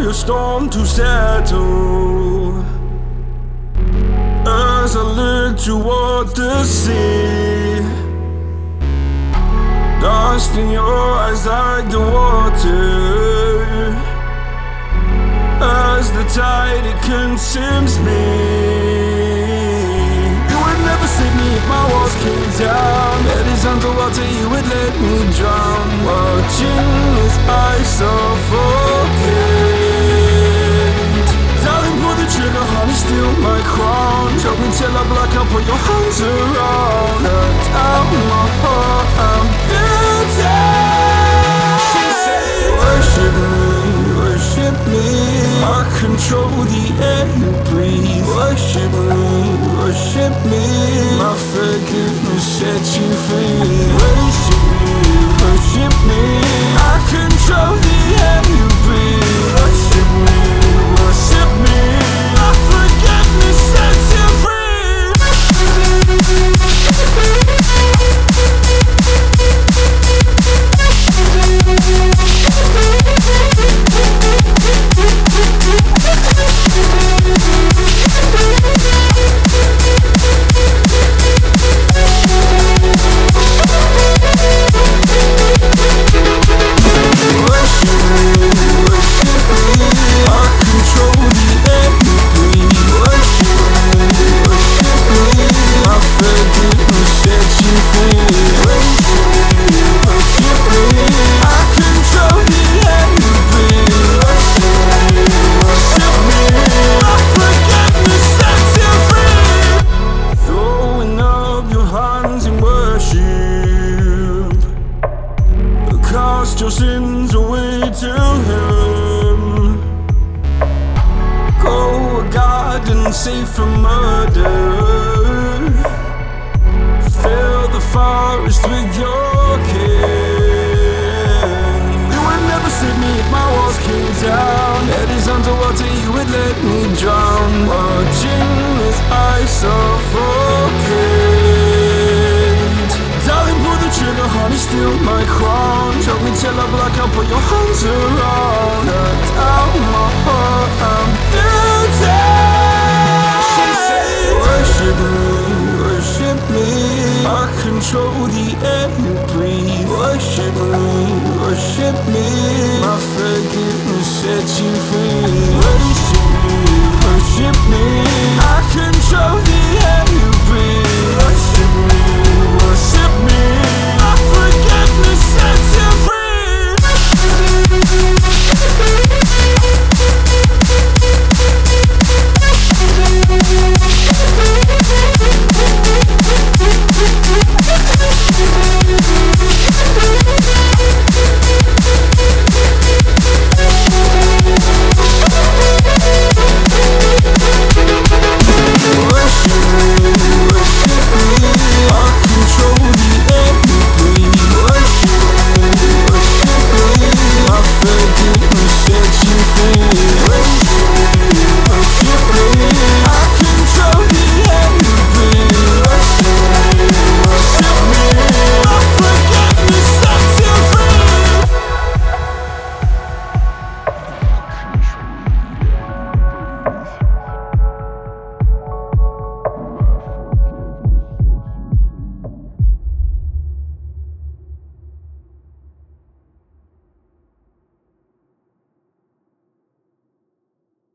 a storm to settle. As I look toward the sea, dust in your eyes like the water. As the tide, it consumes me. You would never save me if my walls came down. Head is underwater, you would let me drown. Watching as I suffocate. Darling, pull the trigger, honey, steal my crown. Choke me till I black out, put your hands around. Cut out my heart, I'm guilty. She said, worship me, worship me. I control the air you breathe. Worship me, worship me. My forgiveness sets you free. Worship me, worship me. I control the air you breathe. Worship me, worship me. My forgiveness sets you free. Cast your sins away to Him. Go a garden safe from murder. Fill the forest with your kin. You would never save me if my walls came down. Head is underwater, you would let me drown. Watching as I suffocate. Darling, pull the trigger, honey, steal my crown. Choke me till I black out, put your hands around. Cut out my heart, I'm guilty. She said, worship me, worship me. I control the air you breathe. Worship me, worship me. My forgiveness sets you free. Worship me, worship me.